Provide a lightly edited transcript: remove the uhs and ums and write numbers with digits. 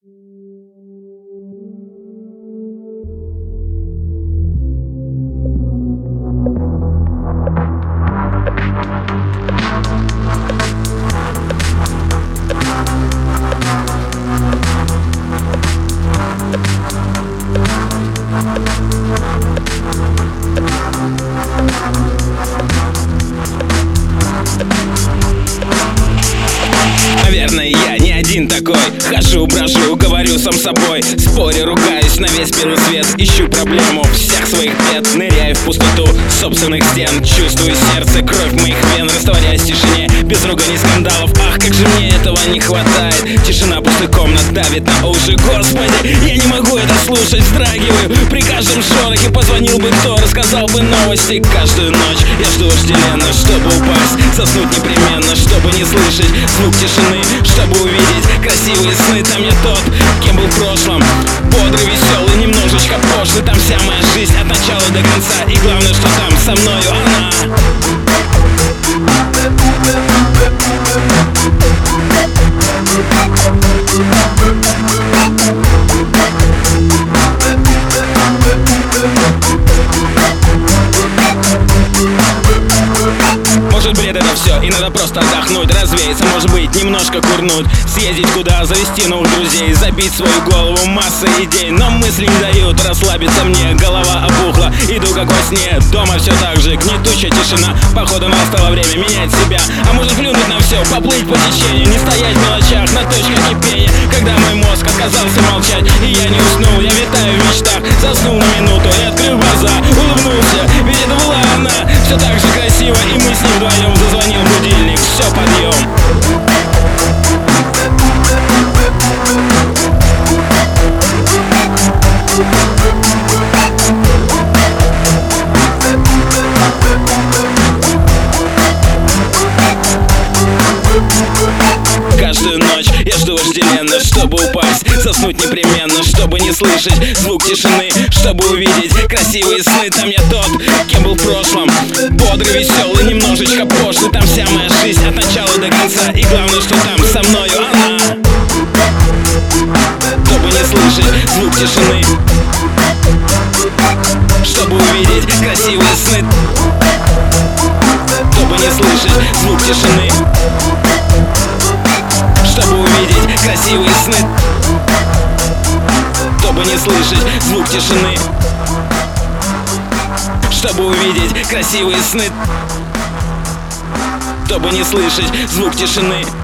Наверное, я не один такой. Хожу, брожу, говорю сам собой, спорю, ругаюсь на весь белый свет. Ищу проблему всех своих бед, ныряю в пустоту собственных стен. Чувствую сердце, кровь моих вен, растворяясь в тишине, без руганий, скандалов. Ах, как же мне этого не хватает. Тишина пустых комнат давит на уши. Господи, я не могу это слушать, вздрагиваю при каждом шорохе. Позвонил бы кто, рассказал бы новости. Каждую ночь я жду вожделенно, чтобы упасть, заснуть непременно, чтобы не слышать звук тишины, чтобы увидеть красивые сны. Там я тот, кем был в прошлом, бодрый, веселый, немножечко пошлый. Там вся моя жизнь от начала до конца, и главное, что там со мною она. Может, бред это все, и надо просто отдохнуть, развеяться, может быть, немножко курнуть, съездить куда, завести новых друзей, забить свою голову массой идей. Но мысли не дают расслабиться мне, голова опухла, иду как во сне. Дома все так же, гнетущая тишина, походу настало время менять себя. А может, плюнуть на все, поплыть по течению, не стоять в мелочах, на точках кипения. Когда мой мозг отказался молчать, и я не уснул, я витаю в мечтах. Заснул на минуту и, открыв глаза, улыбнулся, ведь это была она. Все так же красиво, и мы с ним вдвоем. Зазвонил будильник, все, подъем. Каждую ночь я жду вожделенно, чтобы упасть, заснуть непременно, чтобы не слышать звук тишины, чтобы увидеть красивые сны. Там я тот, кем был в прошлом, бодрый, веселый, немножечко пошлый. Там вся моя жизнь от начала до конца, и главное, что там со мною она. Чтобы не слышать звук тишины, чтобы увидеть красивые сны. Чтобы не слышать звук тишины, чтобы увидеть красивые сны. Чтобы не слышать звук тишины, чтобы увидеть красивые сны. Чтобы не слышать звук тишины.